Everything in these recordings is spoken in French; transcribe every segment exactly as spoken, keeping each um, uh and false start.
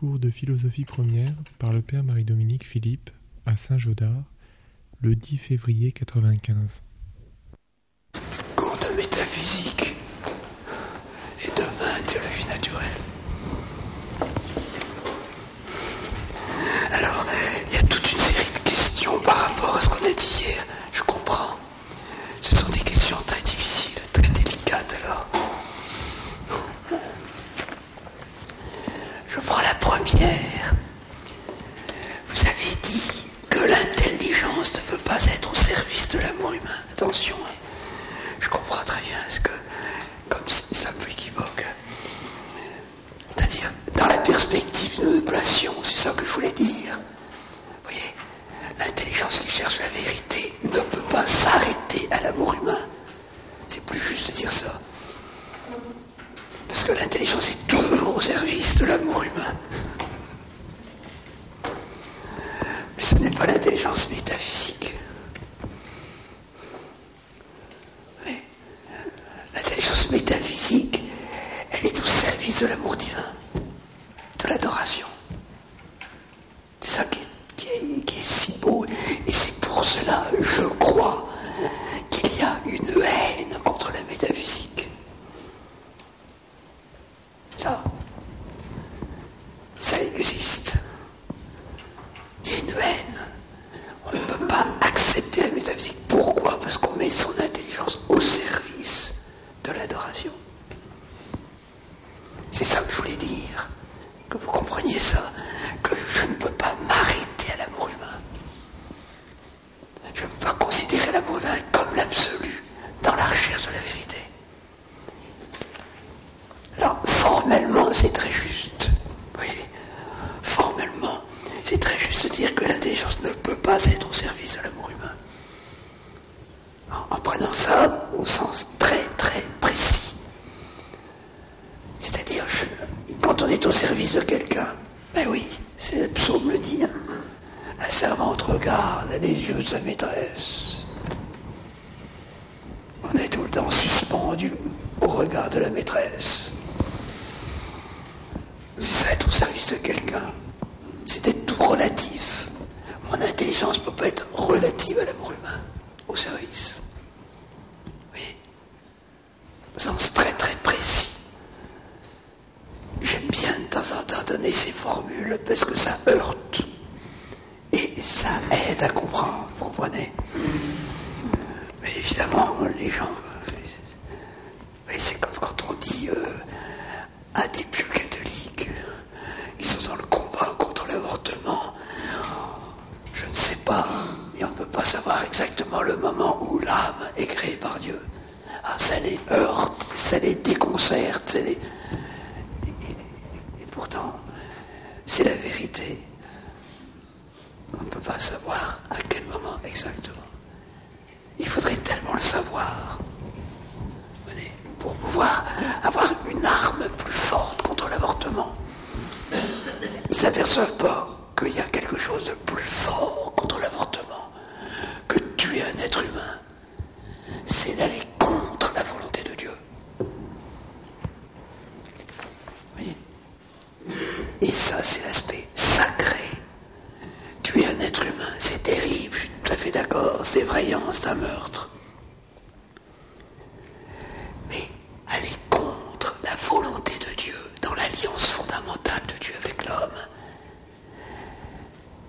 cours de philosophie première par le père Marie-Dominique Philippe à Saint-Gaudard le dix février quatre-vingt-quinze. Cours de métaphysique et demain théologie naturelle. Alors, il y a toute une série de questions par rapport à ce qu'on a dit hier. Je comprends. Ce sont des questions très difficiles, très délicates alors. Je prends la première. Vous avez dit que l'intelligence ne peut pas être au service de l'amour humain. Attention, je comprends très bien ce que, comme c'est un peu équivoque. C'est-à-dire, dans la perspective de nous placions, c'est ça que je voulais dire. Vous voyez, l'intelligence qui cherche la vérité ne peut pas s'arrêter à l'amour humain. C'est plus juste de dire ça. Parce que l'intelligence est toujours au service de l'amour humain. Mais ce n'est pas l'intelligence métaphysique. Oui. L'intelligence métaphysique, elle est au service de l'amour divin, de l'adoration. C'est ça qui est, qui est, qui est si beau. Et c'est pour cela, je crois, qu'il y a une haine contre la métaphysique. Ça, ça existe. Il y a une haine. On ne peut pas accepter la métaphysique. Pourquoi ? Parce qu'on met son intelligence au service de l'adoration. C'est ça que je voulais dire. Que vous compreniez ça. Que je ne peux pas m'arrêter à l'amour humain. Je ne peux pas considérer l'amour humain comme l'absolu dans la recherche de la vérité. Alors, formellement, c'est très juste. Vous voyez, formellement, c'est très juste de dire que l'intelligence ne peut pas être au service de l'amour humain. En, en prenant ça au sens très, très précis. C'est-à-dire, je, quand on est au service de quelqu'un, ben oui, c'est le psaume le dit, hein. La servante regarde les yeux de sa maîtresse. On est tout le temps suspendu au regard de la maîtresse. C'est ça, être au service de quelqu'un. C'est être tout relatif. Mon intelligence ne peut pas être relative à l'amour humain, au service. Oui. Au sens très très précis. J'aime bien de temps en temps donner ces formules parce que ça heurte. Et ça aide à comprendre, vous comprenez ? Mais évidemment, les gens... C'est comme quand on dit euh, à des pieux catholiques qui sont dans le combat contre l'avortement. Je ne sais pas, et on ne peut pas savoir exactement le moment où l'âme est créée par Dieu. Alors ça les heurte, ça les déconcerte, ça les... Et, et, et pourtant, c'est la vérité. On ne peut pas savoir à quel moment exactement. Il faudrait tellement le savoir. Pour pouvoir avoir une arme plus forte contre l'avortement. Ils ne s'aperçoivent pas qu'il y a quelque chose de plus fort contre l'avortement que tuer un être humain. C'est d'aller contre la volonté de Dieu. Oui. Et ça, c'est l'aspect sacré. Tuer un être humain, c'est terrible, je suis tout à fait d'accord, c'est effrayant, c'est un meurtre. Mais aller contre la volonté de Dieu dans l'alliance fondamentale de Dieu avec l'homme,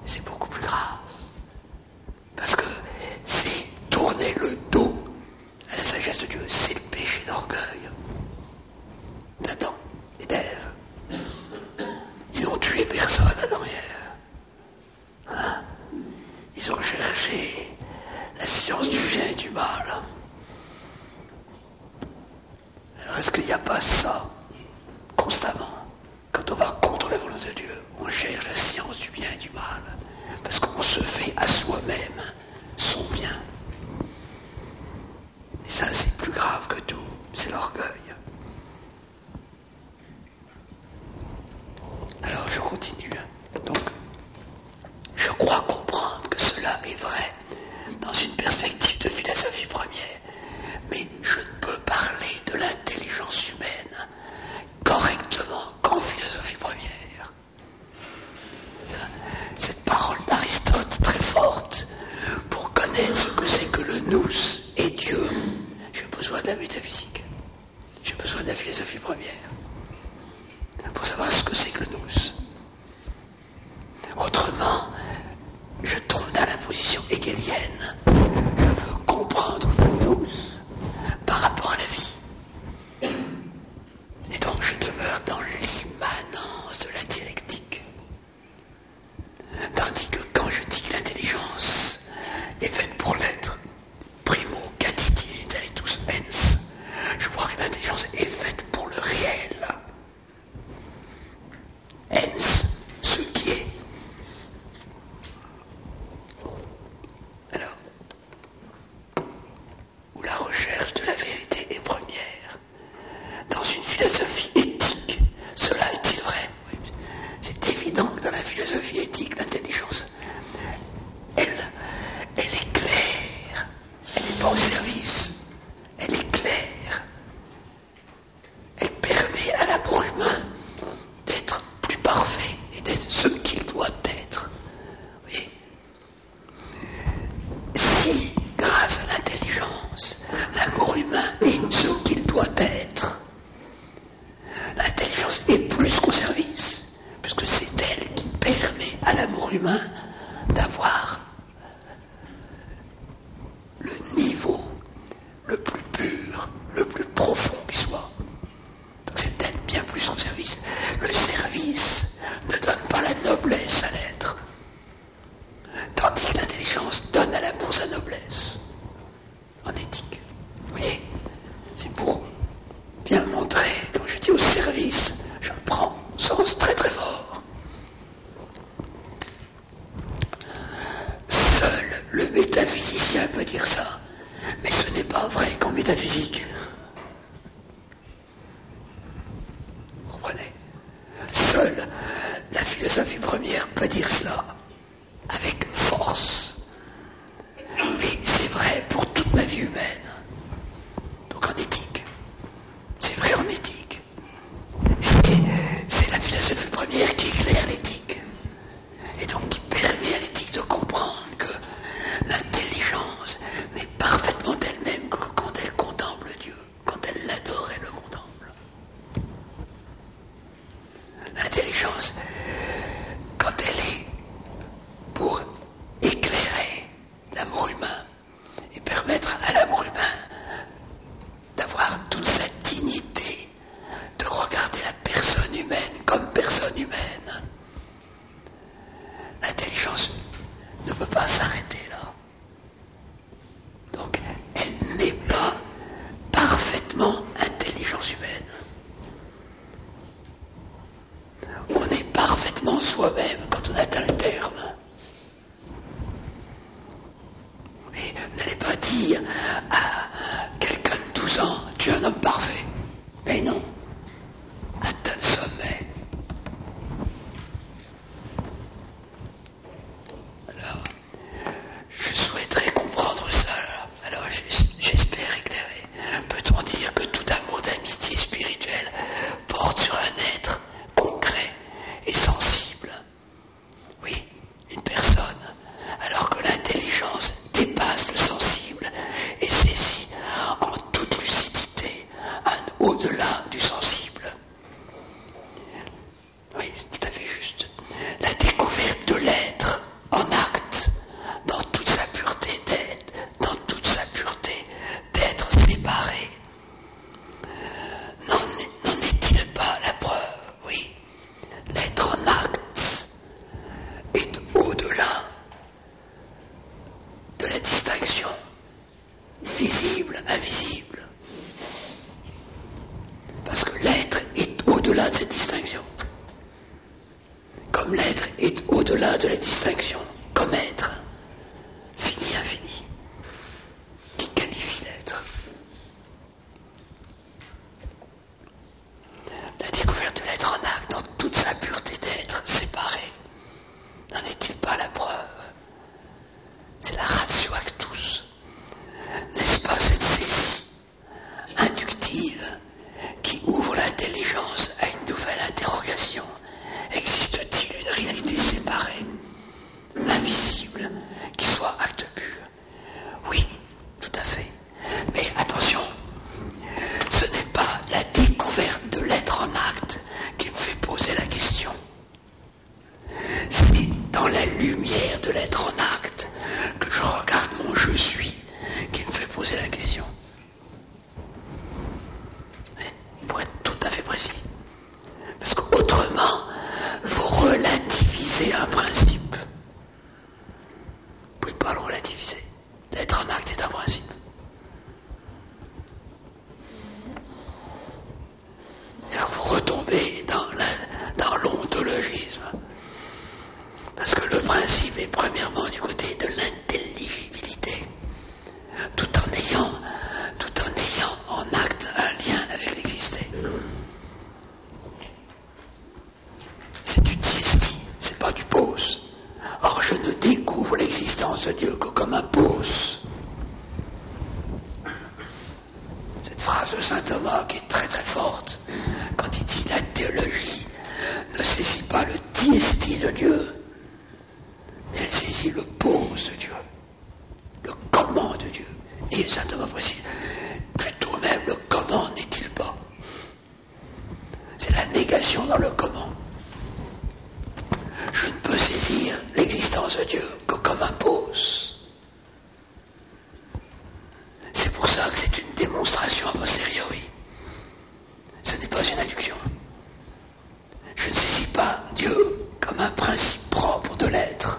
métaphysique. J'ai besoin de la philosophie première pour savoir ce que c'est que le nous. Autrement, je tombe dans la position hegelienne. Je veux comprendre le nous par rapport à la vie. Et donc je demeure dans l'immanence de la dialectique. Tandis que quand je dis que l'intelligence est faite pour l'être, primo catiti intellectus ens, je crois que l'intelligence est faite pour le réel. Ens, ce qui est. Alors, où la recherche de la vérité est première, dans une philosophie éthique, cela est-il vrai? C'est évident que dans la philosophie éthique, l'intelligence, elle, elle est claire, elle n'est pas au service, elle est claire, elle permet à l'amour humain d'être plus parfait et d'être ce qu'il doit être. Oui. Si, grâce à l'intelligence, l'amour humain est ce qu'il doit être, l'intelligence est plus qu'au service, puisque c'est elle qui permet à l'amour humain d'avoir le niveau le plus pur, le plus profond qui soit. Donc c'est elle bien plus qu'au service. Le service ne donne pas la noblesse à l'être, tandis que l'intelligence donne à l'amour sa noblesse, en éthique. Vous voyez, c'est pour bien montrer, quand je dis au service, je le prends au sens très très fort. de saint Thomas qui est très très forte. Quand il dit la théologie ne saisit pas le diesti de Dieu, mais elle saisit le pose de Dieu, le comment de Dieu. Et saint Thomas précise, plutôt même le comment n'est-il pas. C'est la négation dans le comment. Je ne peux saisir l'existence de Dieu que comme un pose. C'est pour ça que c'est une démonstration a posteriori. Ce n'est pas une induction. Je ne saisis pas Dieu comme un principe propre de l'être.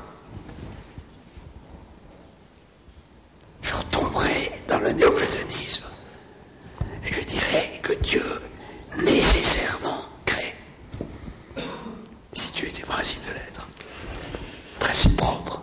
Je retomberai dans le néoplatonisme et je dirais que Dieu nécessairement crée. Si Dieu était principe de l'être, principe propre.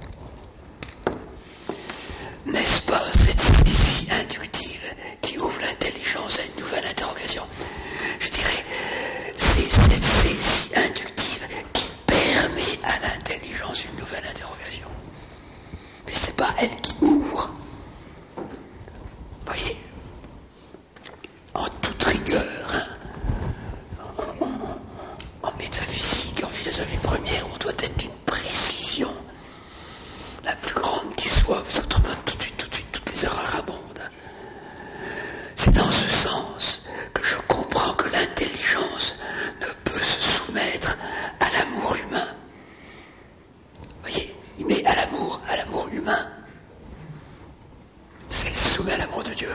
N'est-ce pas cette idée inductive qui ouvre l'intelligence à une nouvelle interrogation? Je dirais, c'est cette saisie inductive qui permet à l'intelligence une nouvelle interrogation. Mais c'est pas elle qui ouvre. Vous voyez, en toute rigueur, hein, en, en, en métaphysique, en philosophie première, on doit être d'une précision la plus grande qui soit, parce qu'autrement tout de suite, tout de suite, toutes les erreurs abondent. C'est dans ce sens que je comprends que l'intelligence ne peut se soumettre à l'amour humain. Vous voyez, il met à l'amour, à l'amour humain, parce qu'elle se soumet à l'amour de Dieu.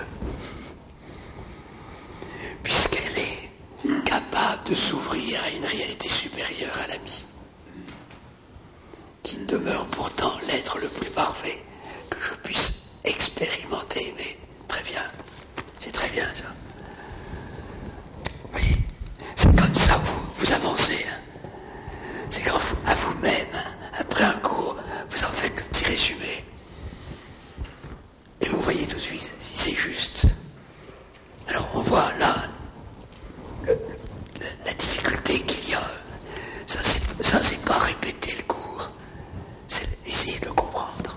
Puisqu'elle est capable de s'ouvrir à une réalité supérieure à l'ami, qui demeure pourtant l'être le plus parfait que je puisse expérimenter. Mais très bien, c'est très bien ça. Vous voyez, c'est comme ça que vous, vous avancez. Hein. C'est quand vous, à vous-même, après un cours, vous en faites le petit résumé. Et vous voyez tout de suite si c'est juste. Alors on voit là le, le, la difficulté qu'il y a. Ça c'est, ça, c'est pas répéter le cours. C'est essayer de le comprendre.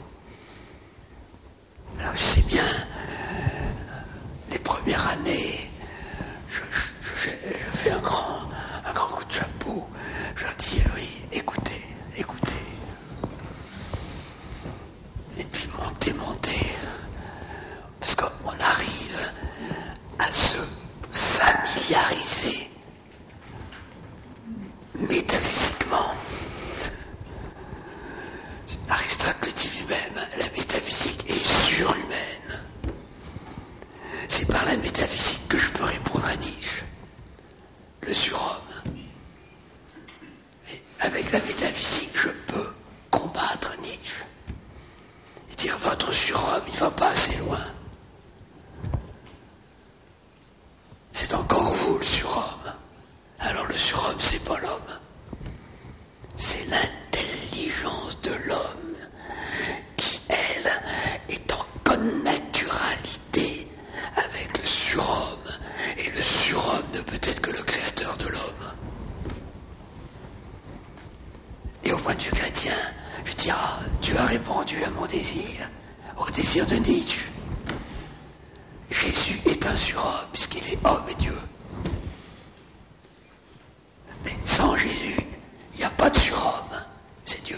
Alors je sais bien, euh, les premières années, je, je, je, je fais un grand, un grand coup de chapeau. Je leur dis, oui, écoutez, écoutez. Et puis monter, monter. Parce qu'on arrive à se familiariser métaphysiquement. Aristote le dit lui-même, la métaphysique est surhumaine. C'est par la métaphysique que je peux répondre à Nietzsche, le surhomme. Et avec la métaphysique, je peux combattre Nietzsche. Et dire, votre surhomme, il ne va pas assez loin. C'est encore vous, le surhomme. Alors le surhomme, c'est pas l'homme. C'est l'intelligence de l'homme qui, elle, est en connaturalité avec le surhomme. Et le surhomme ne peut être que le créateur de l'homme. Et au point de vue chrétien, je dis, ah, Dieu a répondu à mon désir, au désir de Nietzsche. Jésus est un surhomme, puisqu'il est homme et Dieu. Mais sans Jésus, il n'y a pas de surhomme, c'est Dieu.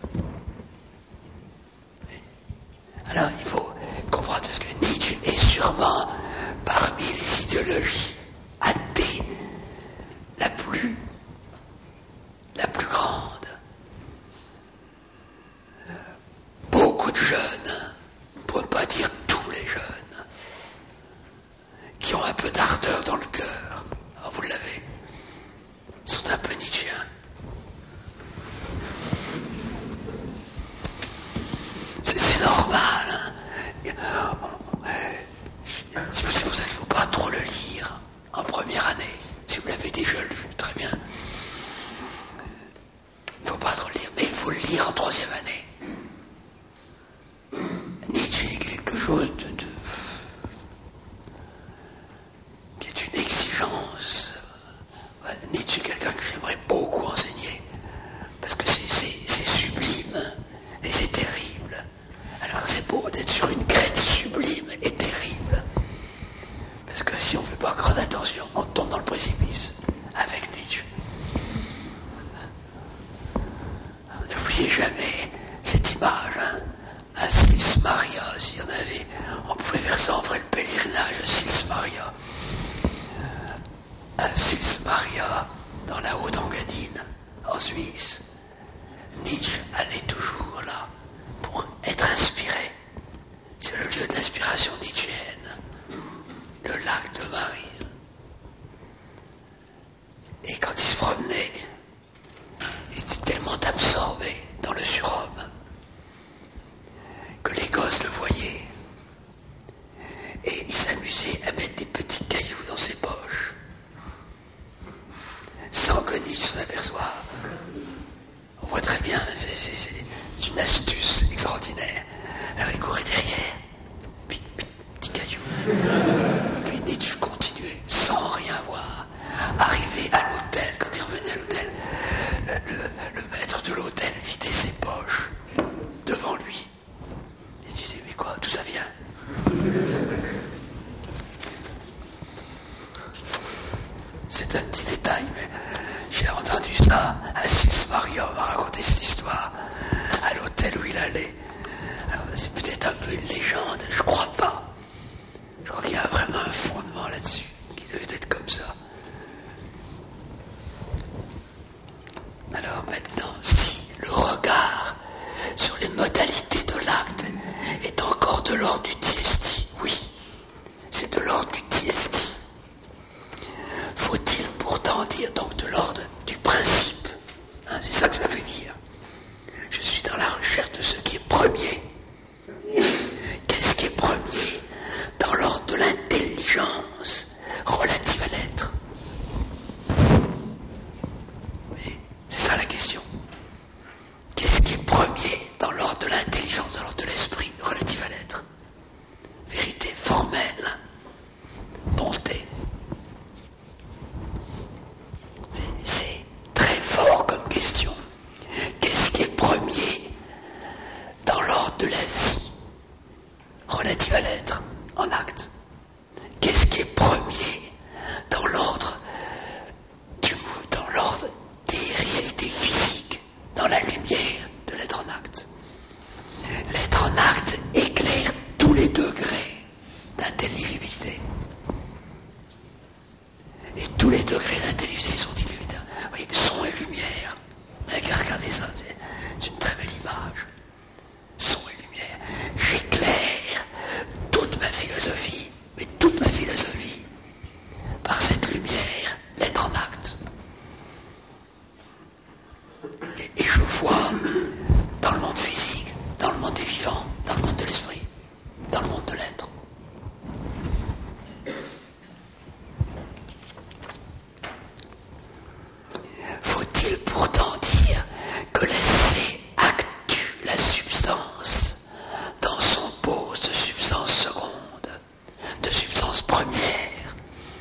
Alors il faut comprendre ce que Nietzsche est sûrement parmi les idéologies athées la plus, la plus grande. Beaucoup de jeunes, pour ne pas dire tous les jeunes, qui ont un peu d'ardeur dans le cœur, alors vous l'avez, sont un peu nietzschéens. C'est, c'est normal. Hein. C'est pour ça qu'il ne faut pas trop le lire. la Haute-Engadine, en Suisse, Nietzsche allait toujours là pour être inspiré. C'est le lieu d'inspiration nietzschéenne, le lac de Marie. Et quand il se promenait, il était tellement absorbé dans le surhomme que les gosses le voyaient. Et il s'amusait à mettre des petits cailloux dans ses poches, sans que Nietzsche s'en aperçoive. On voit très bien, c'est, c'est, c'est une astuce extraordinaire. Alors il courait derrière, puis, puis petit caillou. Et puis Nietzsche continuait, sans rien voir. Arrivé à l'hôtel, quand il revenait à l'hôtel, le, le, le maître de l'hôtel vidait ses poches devant lui. Il disait, mais quoi, d'où ça vient? C'est un petit détail, mais j'ai entendu ça. Assis Marion m'a raconté cette histoire à l'hôtel où il allait. Alors, c'est peut-être un peu une légende, je crois pas. Je crois qu'il y a vraiment un fondement là-dessus, qui devait être comme ça. Alors maintenant, si le regard sur les modalités de l'acte est encore de l'ordre du diesti, oui, c'est de l'ordre du diesti. Faut-il pourtant dire donc de l'ordre du principe, hein, c'est ça que ça veut dire. Je suis dans la recherche de ce qui est premier. Qu'est-ce qui est premier dans l'ordre de l'intelligence relative à l'être? Oui, c'est ça la question. Qu'est-ce qui est premier dans l'ordre de l'intelligence, dans l'ordre de l'esprit relatif à l'être? Vérité formelle, bonté. C'est, c'est très fort comme question. Qu'est-ce qui est premier dans l'ordre de la vie relative à l'être, en acte? Qu'est-ce qui est premier dans l'ordre du, dans l'ordre des réalités physiques, dans la lumière de l'être en acte? L'être en acte éclaire tous les degrés d'intelligibilité. Et tous les degrés d'intelligibilité sont illuminés. Vous voyez, son et lumière. Vous n'avez qu'à regarder ça, c'est, c'est une très belle image. Son et lumière. J'éclaire toute ma philosophie, mais toute ma philosophie, par cette lumière, l'être en acte. Et, et je vois dans le monde physique, dans le monde des vivants, dans le monde de l'esprit, dans le monde de l'être. Faut-il pourtant dire que l'esprit actue la substance dans son pose de substance seconde, de substance première?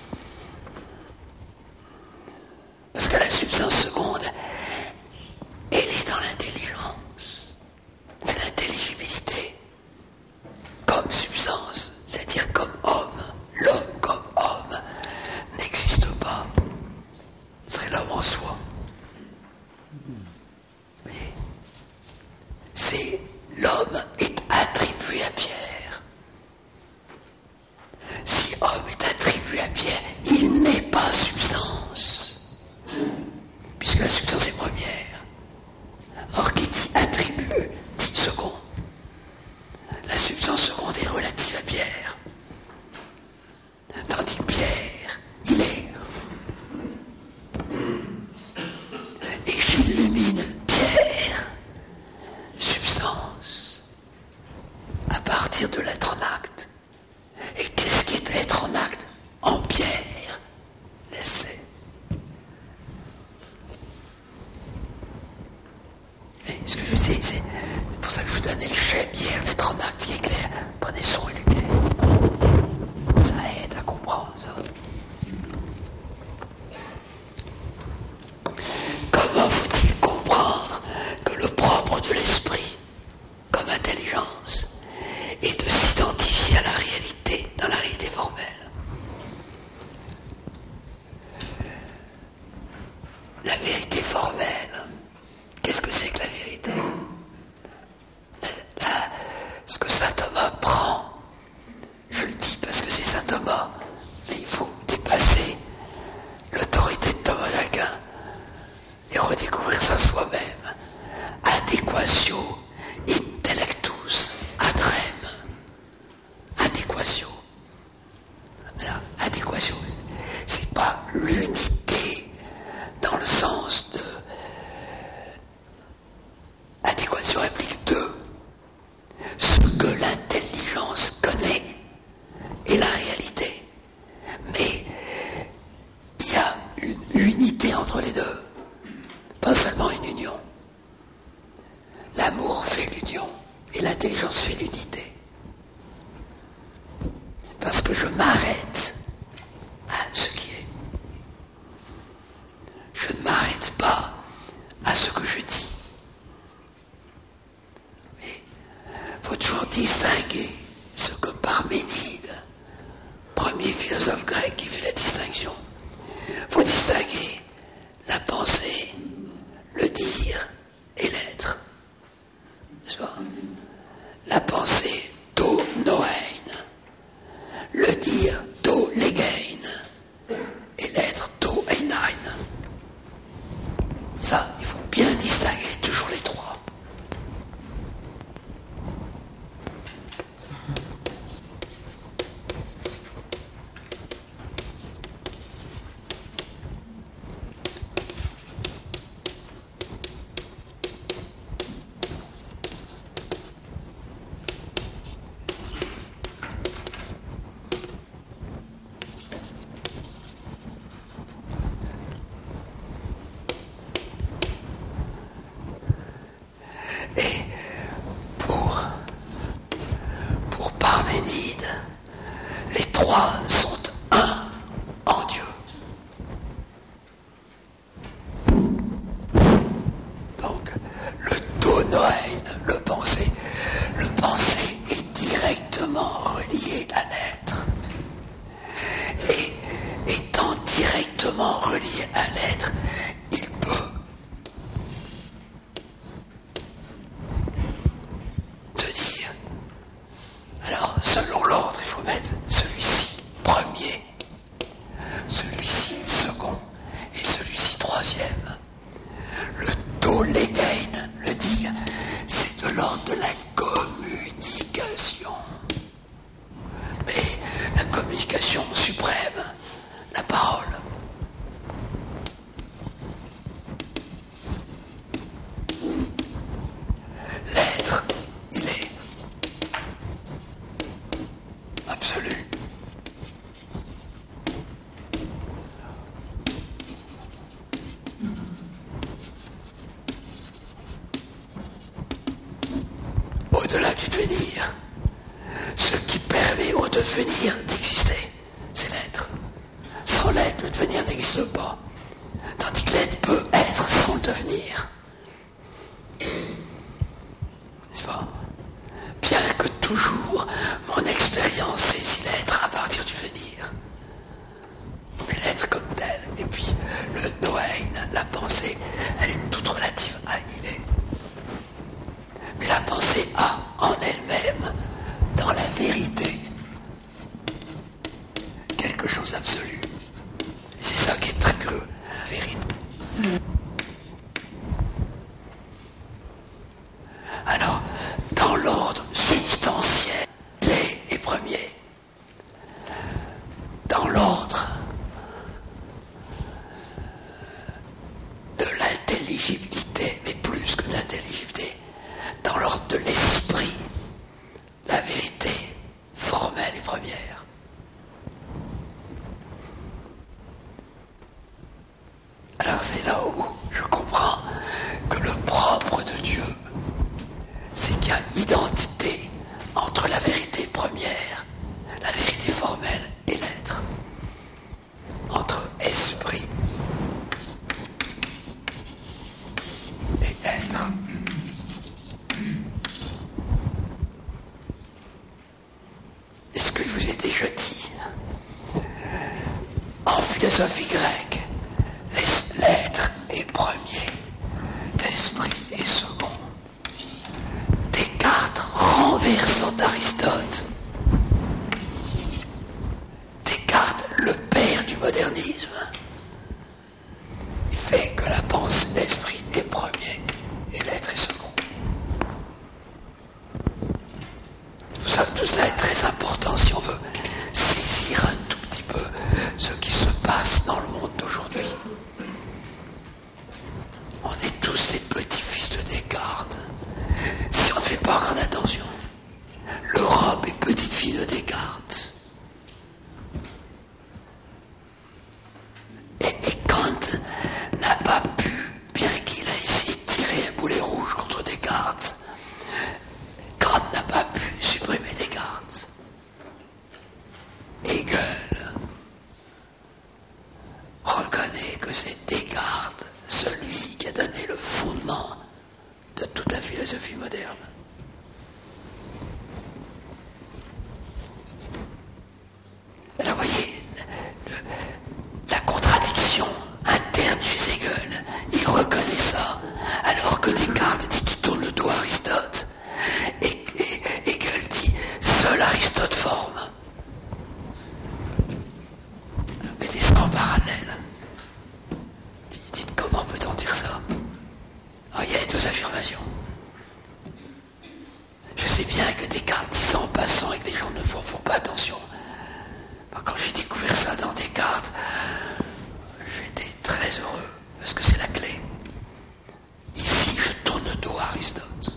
Parce que la substance seconde, elle est dans l'intelligence. C'est l'intelligibilité comme substance, c'est-à-dire comme homme. L'homme comme homme n'existe pas. Ce serait l'homme en soi. Oui. C'est l'homme est attribué à Pierre. Si homme est attribué à Pierre, il n'est pas substance, puisque la substance est première. Or, qui dit attribut, dit second. La substance seconde est relative à Pierre. Tandis que Pierre, il est. Et j'illumine Pierre, substance, à partir de l'être en acte. Et qu'est-ce qui est l'être en acte? En Pierre, l'essai. Et ce que je sais, c'est pour ça que je vous donnais le schème hier, l'être en acte qui est clair. Prenez son et lumière. Ça aide à comprendre ça. Comment faut-il comprendre que le propre de l'esprit, comme intelligence, est de s'identifier à la réalité, dans la réalité formelle? La vérité formelle, qu'est-ce que c'est que la vérité? la, la, Ce que saint Thomas prend, je le dis parce que c'est saint Thomas, mais il faut dépasser l'autorité de Thomas d'Aquin devenir n'existe pas. Tandis que l'être peut être sans le devenir. N'est-ce pas? Bien que toujours mon expérience saisit l'être à partir du venir. Mais l'être comme tel, et puis le Noéin, la pensée, elle est toute relative à il est. Mais la pensée a en elle-même, dans la vérité, quelque chose d'absolu. C'est ça qui est très curieux, la vérité. Alors, dans l'ordre substantiel, les est premier. Dans l'ordre de l'intelligibilité, mais plus que d'intelligibilité, dans l'ordre de l'esprit, la vérité formelle est première. Alors c'est là où je comprends que le propre de Dieu, c'est qu'il y a identité entre la vérité première, la vérité formelle et l'être. Entre esprit et être. Et ce que je vous ai déjà dit, en philosophie grecque, l'être est premier, l'esprit est second. Descartes renversant d'Aristote. Descartes, le père du modernisme. Il fait que la pensée, l'esprit est premier et l'être est second. C'est pour ça que tout cela est très important si on veut saisir un tout petit peu ce qui se passe dans le monde d'aujourd'hui. On est tous des petits-fils de Descartes. Si on ne fait pas grande attention, l'Europe est petite-fille de Descartes. Et, et Kant n'a pas pu, bien qu'il ait essayé de tirer un boulet rouge contre Descartes, Kant n'a pas pu supprimer Descartes. Hegel reconnaît que c'est Descartes, celui qui a donné le fondement de toute la philosophie moderne. Alors voyez, le, la contradiction interne chez Hegel, il reconnaît ça, alors que Descartes dit qu'il tourne le dos à Aristote. Et, et Hegel dit, seul Aristote forme. Alors, mettez ça en parallèle. Puis dites, comment peut-on dire ça? Ah, il y a les deux affirmations. Je sais bien que Descartes dit ça en passant et que les gens ne font, font pas attention. Quand j'ai découvert ça dans Descartes, j'étais très heureux, parce que c'est la clé. Ici, je tourne le dos à Aristote.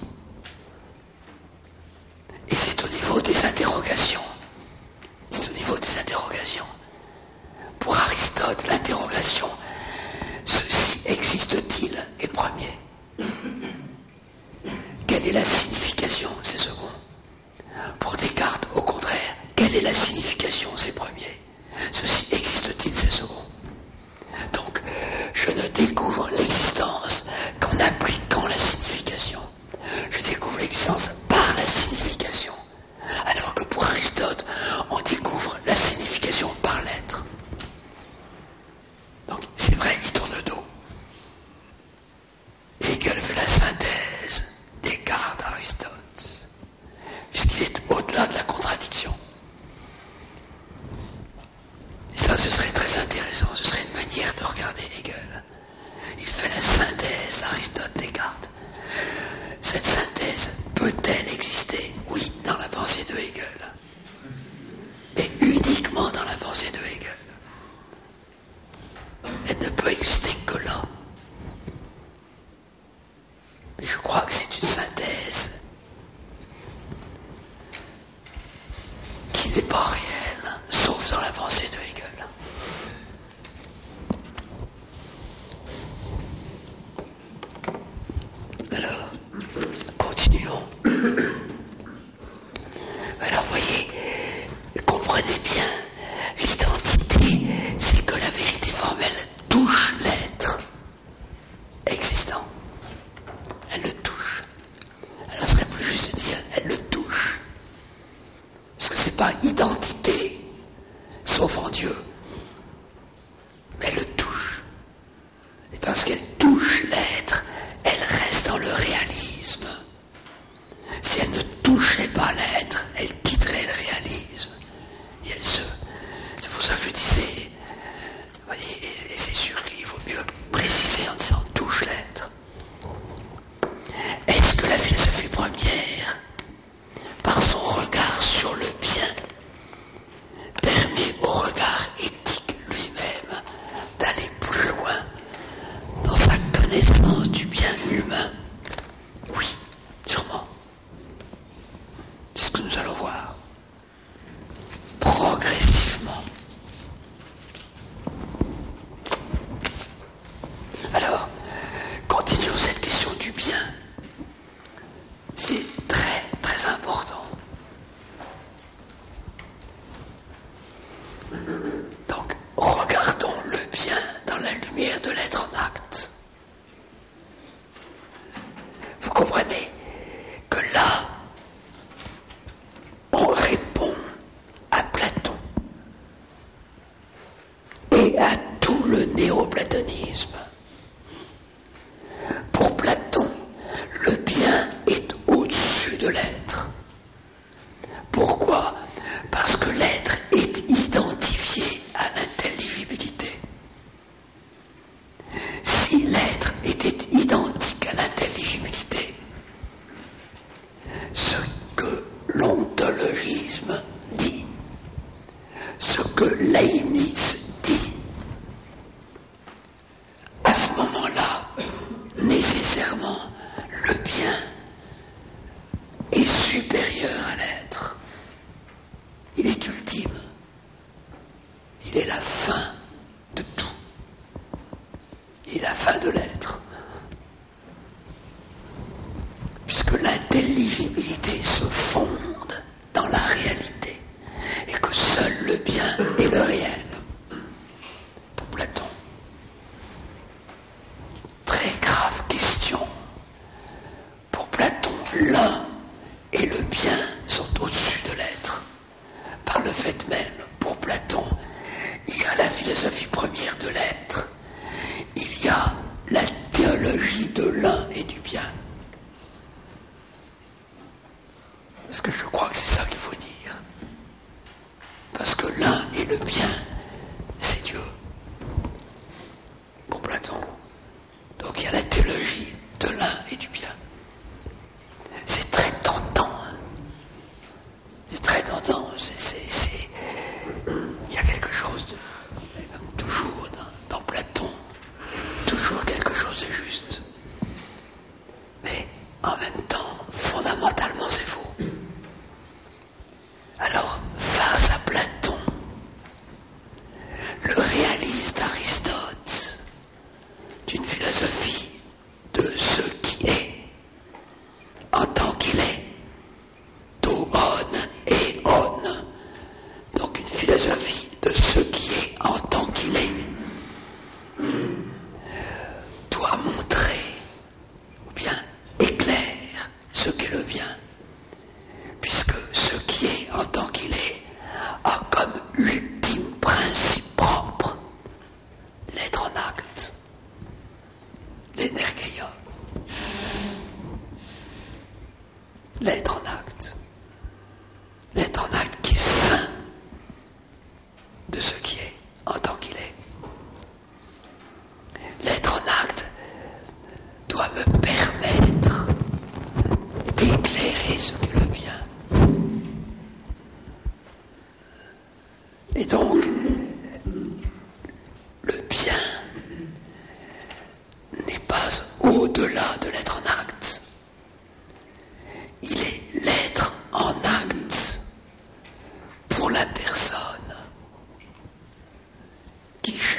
Et c'est au niveau des interrogations. C'est au niveau des interrogations. Pour Aristote, l'interrogation, ceci existe-t-il, est premier. Quelle est la signification, c'est second. Pour Descartes, au contraire, quelle est la signification, c'est premier. Ceci existe-t-il, c'est second. Donc, je ne découvre l'existence qu'en appliquant la signification. Je découvre l'existence par la signification. Alors que pour Aristote, on découvre la signification par l'être. Donc, c'est vrai, il tourne le dos. Hegel fait la synthèse Descartes-Aristote, puisqu'il est au-delà de la contradiction. Et ça, ce serait très intéressant, ce serait une manière de regarder Hegel. Il fait la synthèse d'Aristote-Descartes. Cette synthèse peut-elle exister? Oui, dans la pensée de Hegel. Et uniquement dans la pensée de Hegel. Elle ne peut exister que là. Mais je crois que c'est une synthèse qui n'est pas réelle, sauf dans la pensée de Hegel. Alors, continuons. Alors, voyez, comprenez bien, l'identité, c'est que la vérité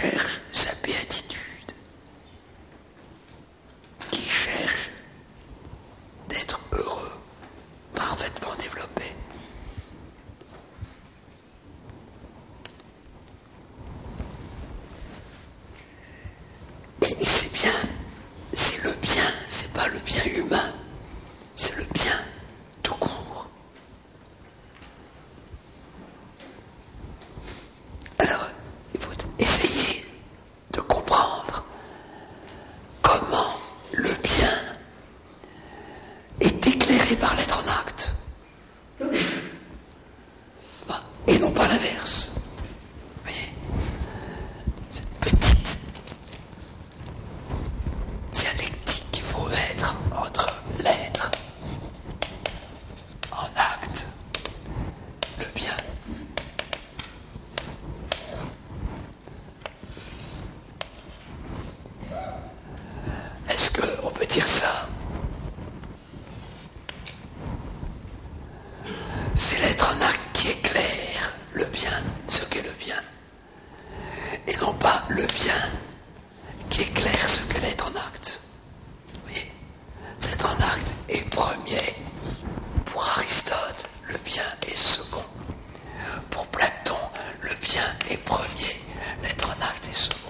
cherche sa béatitude, qui cherche d'être heureux, parfaitement développé. Et c'est bien, c'est le bien, c'est pas le bien humain, c'est le bien tout court. Alors, il faut essayer de comprendre comment le bien est éclairé par l'être en acte, et non pas l'inverse. Vous voyez, cette petite dialectique qu'il faut mettre entre l'être en acte, le bien. Est-ce qu'on peut dire ça? C'est l'être en acte qui éclaire le bien, ce qu'est le bien, et non pas le bien qui éclaire ce que l'être en acte. Vous voyez, l'être en acte est premier. Pour Aristote, le bien est second. Pour Platon, le bien est premier. L'être en acte est second.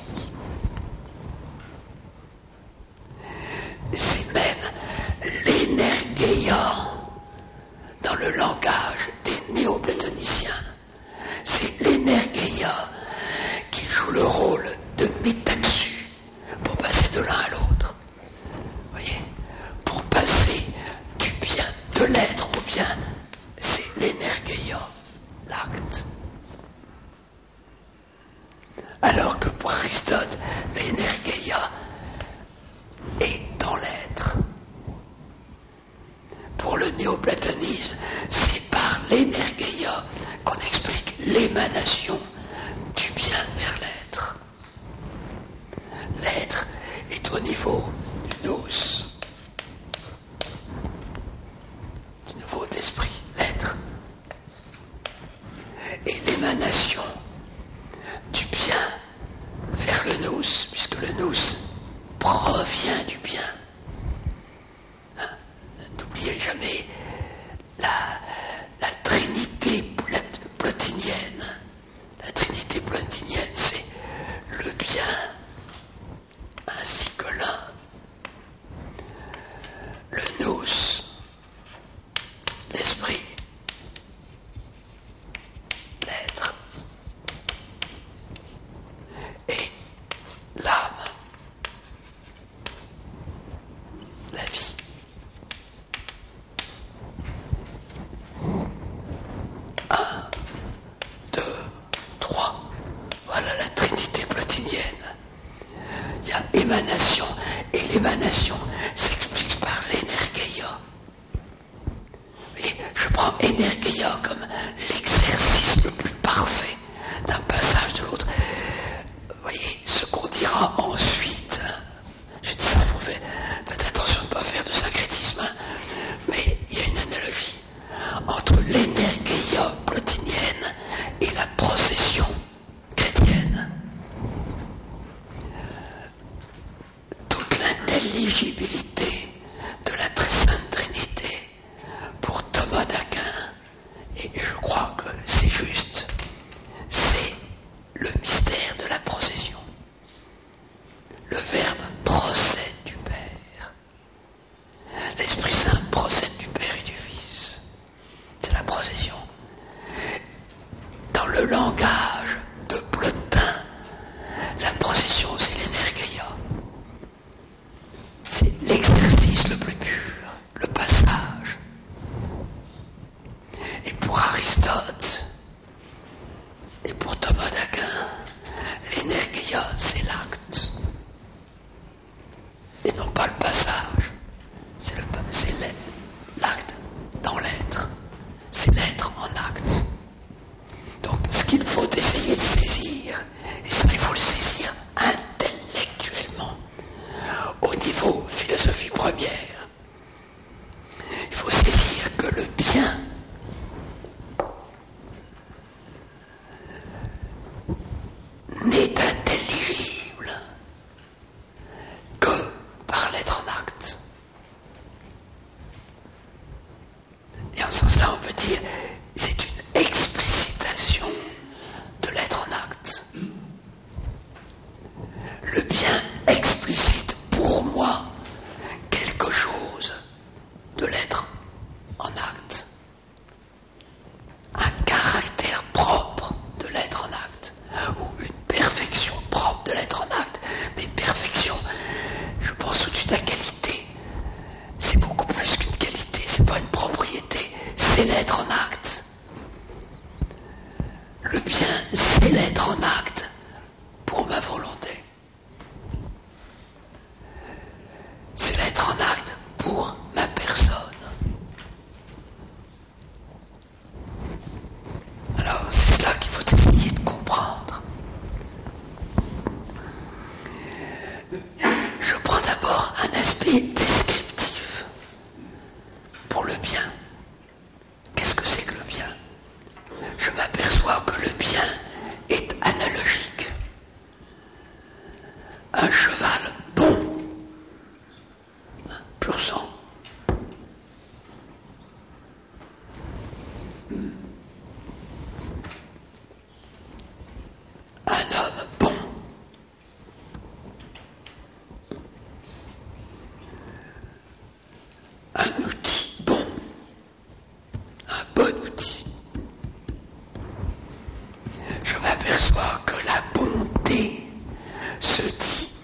C'est même l'énergeia dans le langage des néoplatoniciens. C'est l'énergeia qui joue le rôle de métaxu pour passer de l'un à l'autre. Vous voyez, pour passer du bien, de l'être au bien, c'est l'énergeia, l'acte. Alors que pour Aristote, l'énergeia est dans l'être. Pour le néoplatonisme, c'est par l'énergeia qu'on explique l'émanation du bien vers l'être. L'être est au niveau du nous, du niveau de l'esprit, l'être. Et l'émanation du bien vers le nous, puisque le nous provient du bien. Hein? N'oubliez jamais la, la trinité plotinienne. La trinité plotinienne, c'est le bien ainsi que l'un. Le nous, l'esprit, l'être et l'âme, la vie. Un, deux, trois. Voilà la trinité plotinienne. Il y a émanation, et l'émanation s'explique par l'énergeia. Et je prends énergeia comme l'exercice le plus parfait d'un passage de l'autre. Vous voyez, ce qu'on dira ensuite, hein, je dis ça, vous faites, faites attention de ne pas faire de syncrétisme, hein, mais il y a une analogie entre l'énergeia plotinienne et la procession chrétienne. Toute l'intelligibilité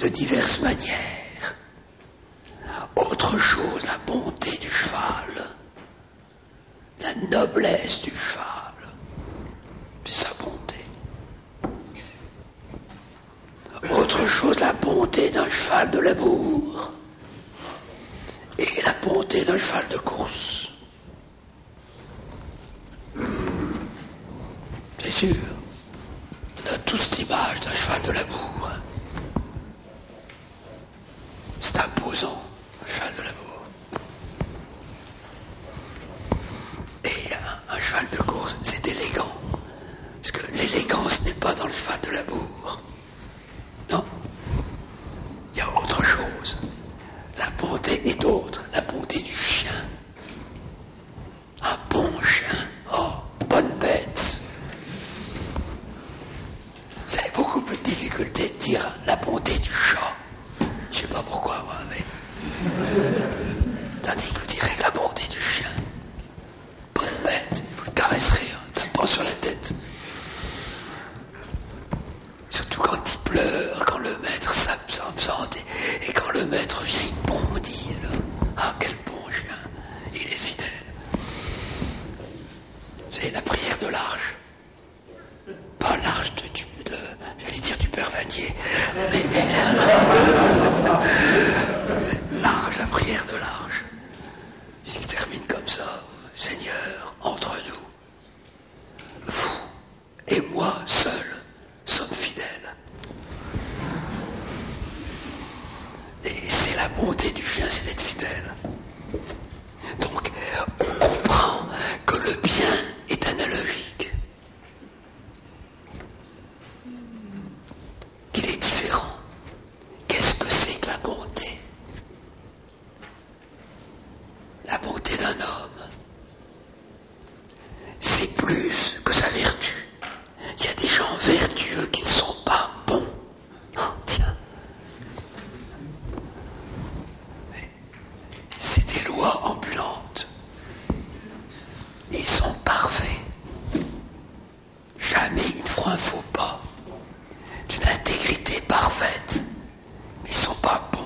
de diverses manières. Autre chose, la bonté du cheval, la noblesse du cheval, c'est sa bonté. Autre chose, la bonté d'un cheval de labour et la bonté d'un cheval de course. C'est sûr, on a tous l'image d'un cheval de labour. C'est imposant, un cheval de labour. Et un, un cheval de course, c'est élégant. Parce que l'élégance n'est pas dans le cheval de labour. Non. Il y a autre chose. La bonté est autre. La bonté du chien. Un bon chien. Oh, bonne bête. Vous avez beaucoup plus de difficulté de dire la bonté du chat. Je sais pas pourquoi, moi, mais... Tandis que vous direz que la bonté du chien. Bonne bête. Vous le caresserez, hein, tapant sur la tête. Surtout quand il pleure, quand le maître s'absente et, et quand le maître vient, il bondit. Là. Ah, quel bon chien. Il est fidèle. C'est la prière de l'arche. Pas l'arche de, de, de j'allais dire du Père Vanier, mais, mais l'arche, la prière de l'arche. Ce qui se termine comme ça, Seigneur, entre nous, vous et moi seuls sommes fidèles. Et c'est la bonté du chien, c'est d'être fidèle. Donc, on comprend que le bien est analogique. Qu'il est différent. Qu'est-ce que c'est que la bonté? La bonté d'un homme, c'est plus que sa vertu. Il y a des gens vertueux qui ne sont pas bons. Oh, tiens. C'est des lois ambulantes. Ils sont parfaits. Jamais ils ne feront un faux pas. D'une intégrité parfaite. Mais ils ne sont pas bons.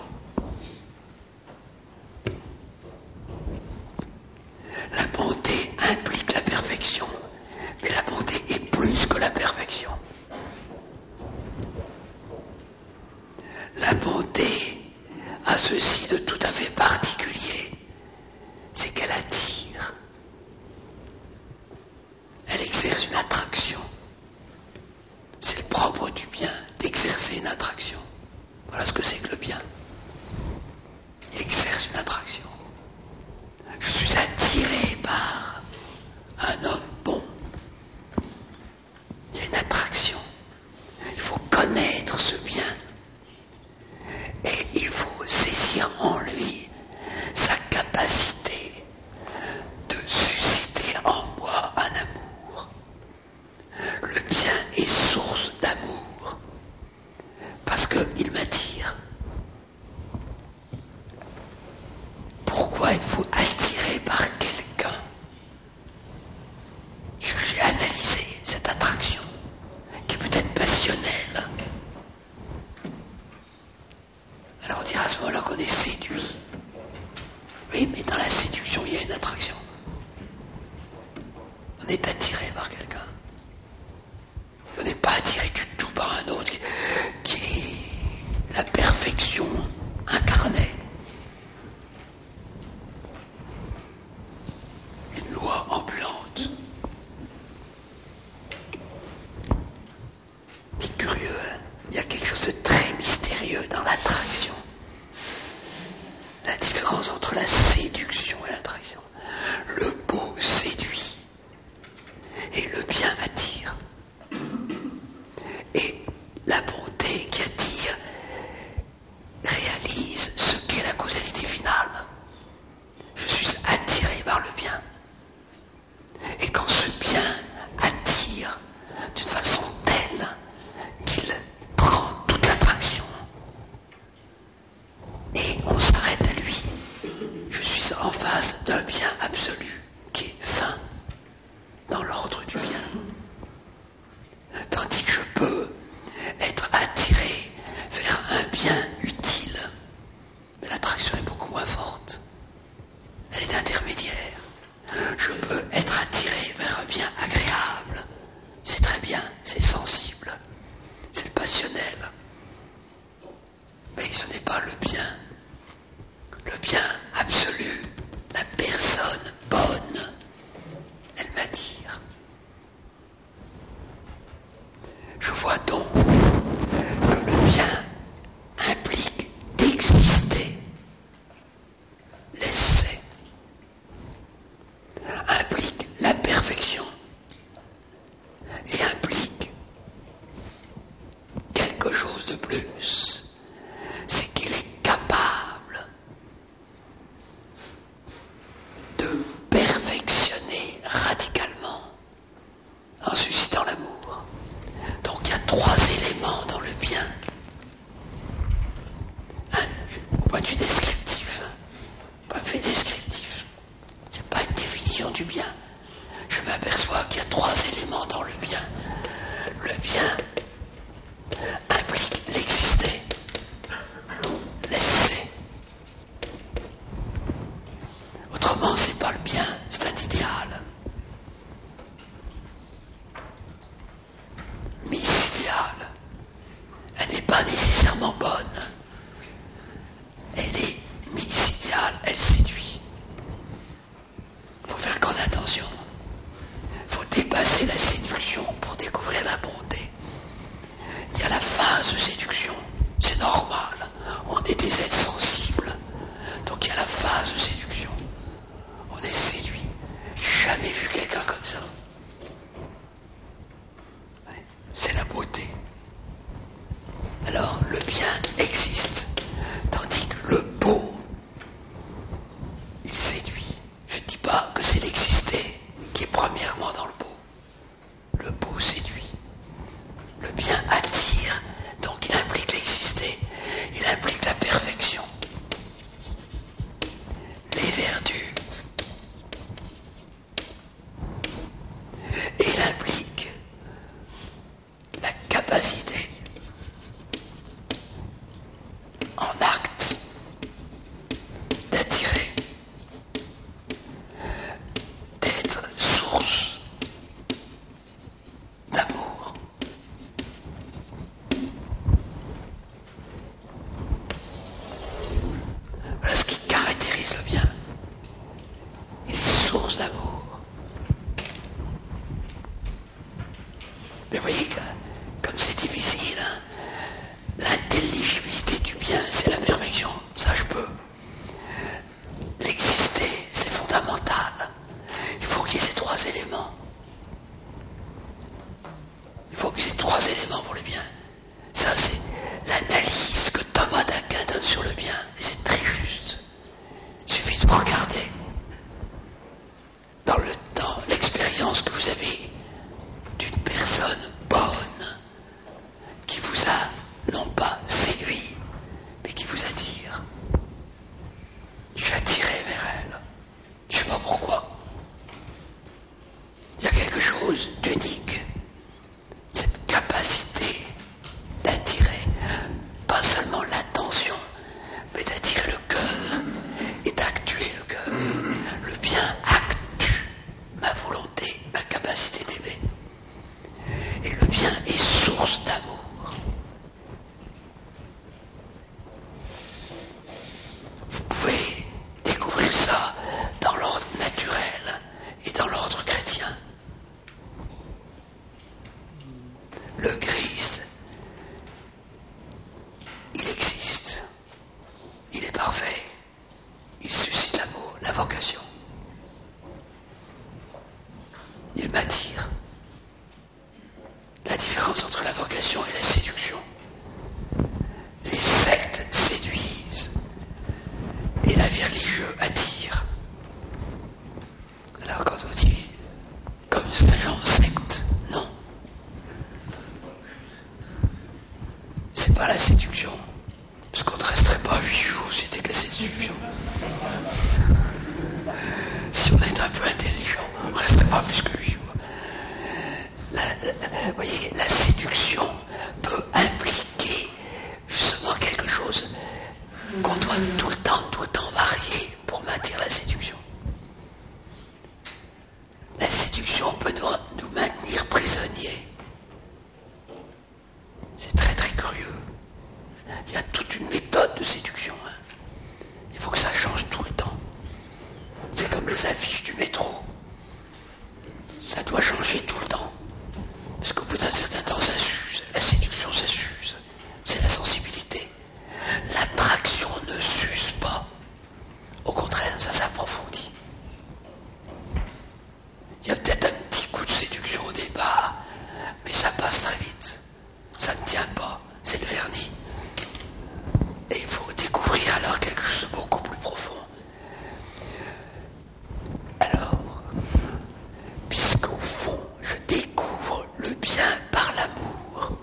La bonté implique la perfection. Mais la bonté est plus que la perfection. La bonté a ceci de tout à fait particulier, c'est qu'elle attire. Elle exerce une attraction. C'est le propre du bien d'exercer une attraction. Voilà ce que c'est que le bien. Il exerce une attraction. Je suis attiré par un homme bon. Il y a une attraction. Il faut connaître ce bien. Et il faut saisir en lui Et il faut découvrir alors quelque chose de beaucoup plus profond. Alors, puisqu'au fond, je découvre le bien par l'amour,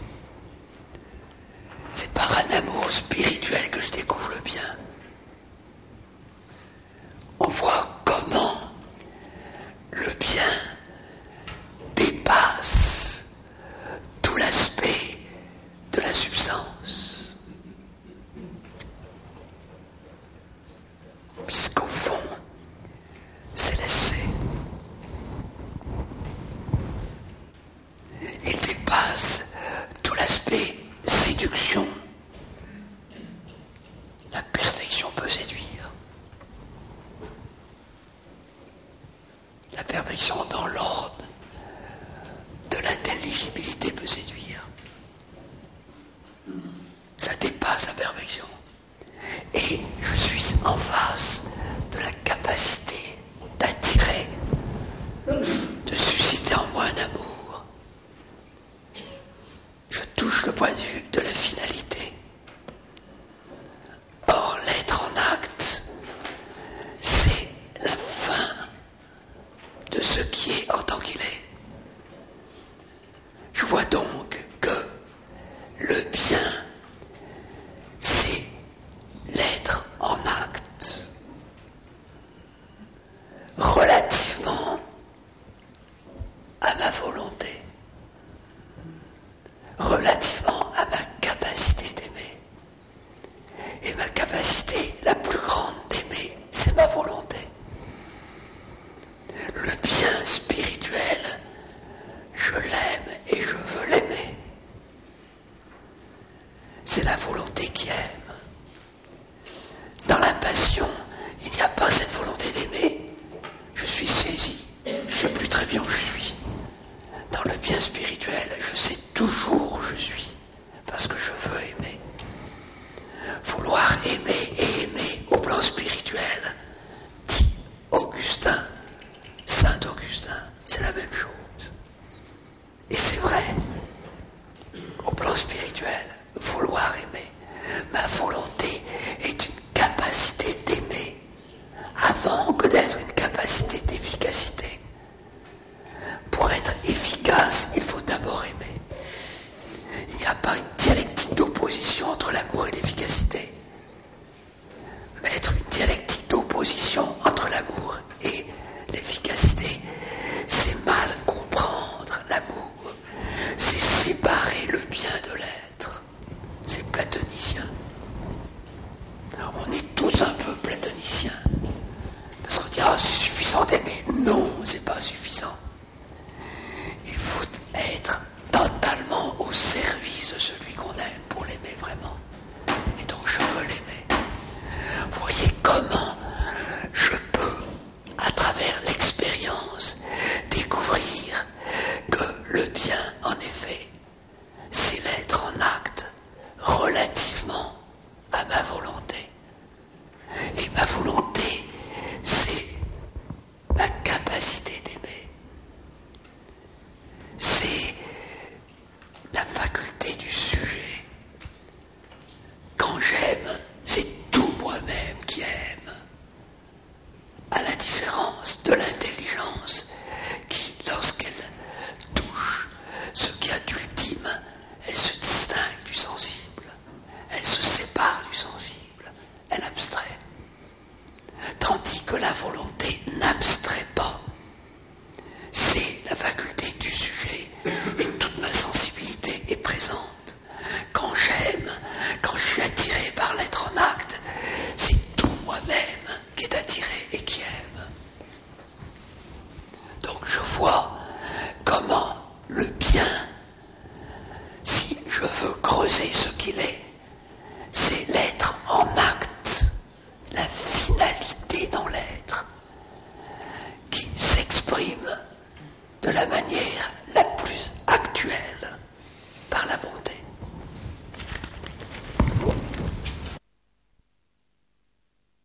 c'est par un amour spirituel que je découvre le bien. On voit comment le bien dépasse tout l'aspect de la substance. Puisqu'au fond, c'est laissé. Il dépasse tout l'aspect séduction. La perfection peut séduire. La perfection dans l'ordre de l'intelligibilité peut séduire. Ça dépasse la perfection. Et je suis en face de la capacité d'attirer, de susciter en moi un amour. Je touche le point de vue de la finalité. Or, l'être en acte, c'est la fin de ce qui est en tant qu'il est. Je vois donc que le bien, c'est l'être en acte, relativement à ma volonté, relativement à ma capacité d'aimer. Et ma capacité la plus grande d'aimer, c'est ma volonté. Le bien spirituel, je l'aime et je veux l'aimer. C'est la volonté qui aime.